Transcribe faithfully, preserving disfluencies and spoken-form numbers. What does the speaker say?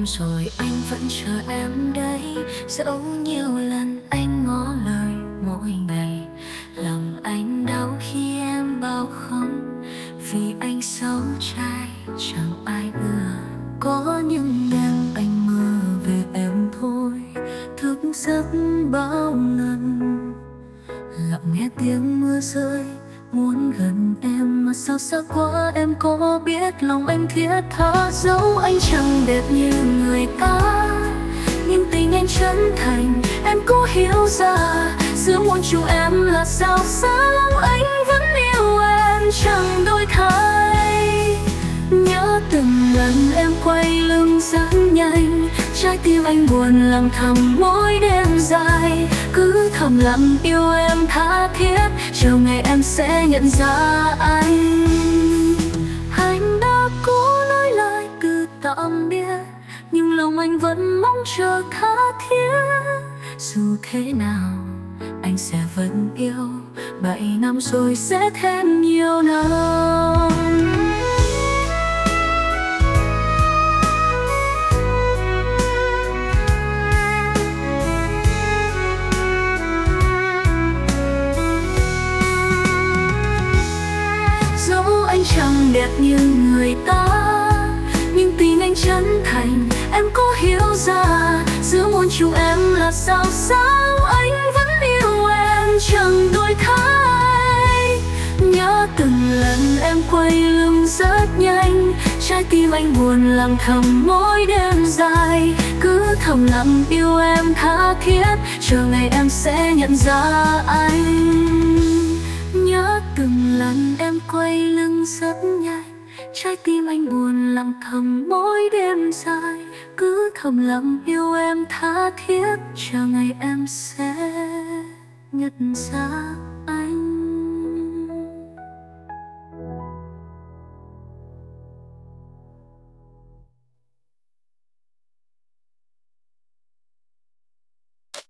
rồi anh vẫn chờ em đấy. Dẫu nhiều lần anh ngỏ lời mỗi ngày, lòng anh đau khi em bảo không. Vì anh xấu trai chẳng ai ưa. Có những đêm anh mơ về em thôi, thức giấc bao lần lặng nghe tiếng mưa rơi. Muốn gần em mà sao xa quá, em có biết lòng anh thiết tha. Dẫu anh chẳng đẹp như người ta, nhưng tình anh chân thành em có hiểu ra. Giữa muôn chúng em là sao xa, lòng anh vẫn yêu em chẳng đổi thay. Nhớ từng lần em quay lưng rất nhanh, trái tim anh buồn lặng thầm mỗi đêm dài. Cứ thầm lặng yêu em tha thiết, chờ ngày em sẽ nhận ra anh. Anh đã cố nói lời từ tạm biệt, nhưng lòng anh vẫn mong chờ tha thiết. Dù thế nào anh sẽ vẫn yêu, bảy năm rồi sẽ thêm nhiều năm. Chẳng đẹp như người ta, nhưng tình anh chân thành em có hiểu ra. Giữa muôn chúng em là sao sao, anh vẫn yêu em chẳng đổi thay. Nhớ từng lần em quay lưng rất nhanh, trái tim anh buồn lặng thầm mỗi đêm dài. Cứ thầm lặng yêu em tha thiết, chờ ngày em sẽ nhận ra anh. Nhớ từng lần em quay lưng rất nhanh, trái tim anh buồn lặng thầm mỗi đêm dài. Cứ thầm lặng yêu em tha thiết, chờ ngày em sẽ nhận ra